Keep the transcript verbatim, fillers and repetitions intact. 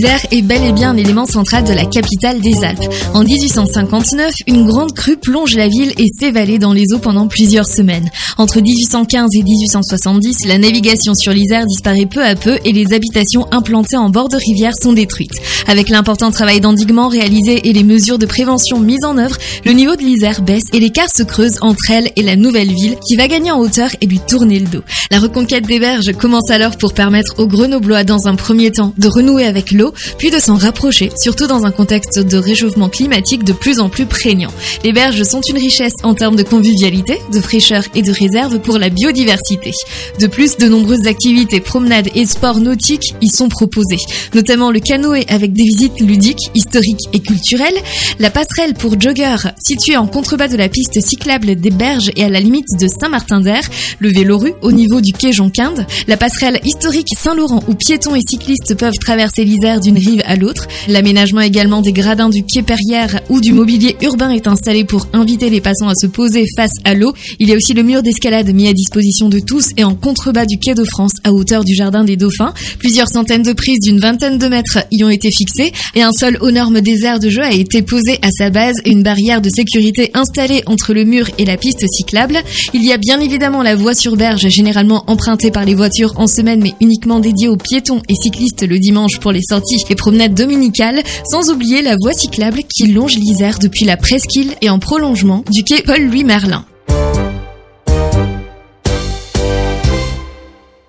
L'Isère est bel et bien un élément central de la capitale des Alpes. En dix-huit cent cinquante-neuf, une grande crue plonge la ville et ses vallées dans les eaux pendant plusieurs semaines. Entre dix-huit cent quinze et dix-huit cent soixante-dix, la navigation sur l'Isère disparaît peu à peu et les habitations implantées en bord de rivière sont détruites. Avec l'important travail d'endiguement réalisé et les mesures de prévention mises en œuvre, le niveau de l'Isère baisse et l'écart se creuse entre elle et la nouvelle ville qui va gagner en hauteur et lui tourner le dos. La reconquête des berges commence alors pour permettre aux Grenoblois dans un premier temps de renouer avec l'eau, puis de s'en rapprocher, surtout dans un contexte de réchauffement climatique de plus en plus prégnant. Les berges sont une richesse en termes de convivialité, de fraîcheur et de réserve pour la biodiversité. De plus, de nombreuses activités, promenades et sports nautiques y sont proposés, notamment le canoë avec des visites ludiques, historiques et culturelles, la passerelle pour joggeurs située en contrebas de la piste cyclable des berges et à la limite de Saint-Martin-d'Air, le Vélorue au niveau du quai Jonquinde, la passerelle historique Saint-Laurent où piétons et cyclistes peuvent traverser l'Isère d'une rive à l'autre, l'aménagement également des gradins du quai Perrière où du mobilier urbain est installé pour inviter les passants à se poser face à l'eau. Il y a aussi le mur d'escalade mis à disposition de tous et en contrebas du quai de France à hauteur du jardin des Dauphins. Plusieurs centaines de prises d'une vingtaine de mètres y ont été fixées et un sol aux normes des aires de jeu a été posé à sa base et une barrière de sécurité installée entre le mur et la piste cyclable. Il y a bien évidemment la voie sur berge, généralement empruntée par les voitures en semaine mais uniquement dédiée aux piétons et cyclistes le dimanche pour les sorties et promenades dominicales, sans oublier la voie cyclable qui longe l'Isère depuis la presqu'île et en prolongement du quai Paul-Louis Merlin.